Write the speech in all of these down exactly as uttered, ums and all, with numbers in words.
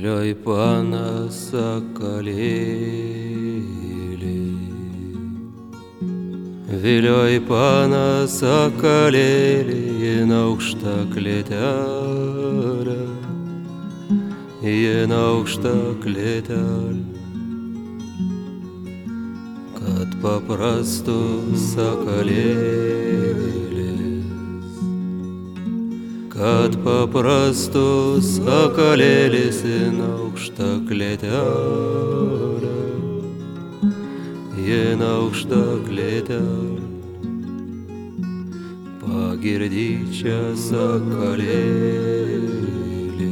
Vilioj pana sakalėlį, Vilioj pana sakalėlį, jin aukšta klėtelė, jin aukšta klėtelė, kad paprastų sakalėlis, kad paprastų sakalėlis, jin aukšta klėtelė, jin aukšta klėtelė, pagirdyčia sakalėlį,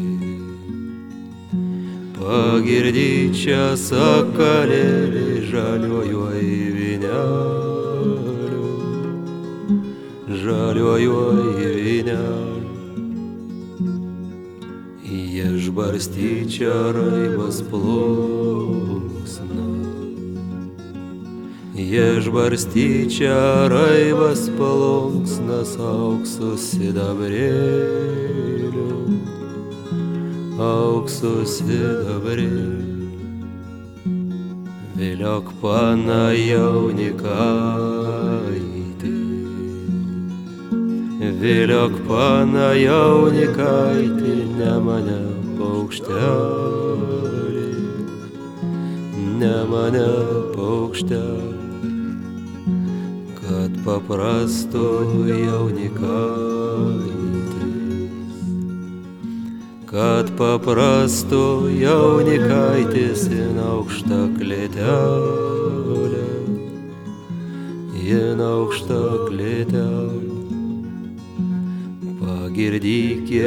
pagirdyčia sakalėlį, žaliuojuoj vyneliu, žaliuojuoj vyneliu. Ješbarstyčia raibas plunksna, Ješbarstyčia raibas plunksnas auksu sidabrėliu, auksu sidabrėliu. Viliok pana jaunikaitį, Viliok pana jaunikaitį, ne mane paukštelį, ne mane paukštelį, kad paprastų jaunikaitis, kad paprastų jaunikaitis, jin aukšta klėtelė, jin aukšta klėtelė, pagirdykie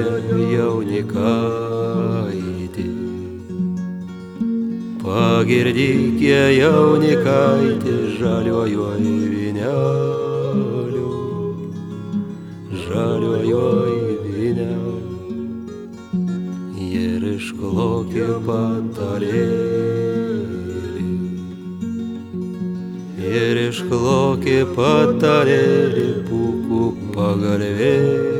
jaunikaitį, pagirdykie jaunikaitį, žaliuojuoj vyneliu, žaliuojuoj vyneliu. Ir išklokė patalėlį, ir išklokė patalėlį, pūkų pagalvėlį,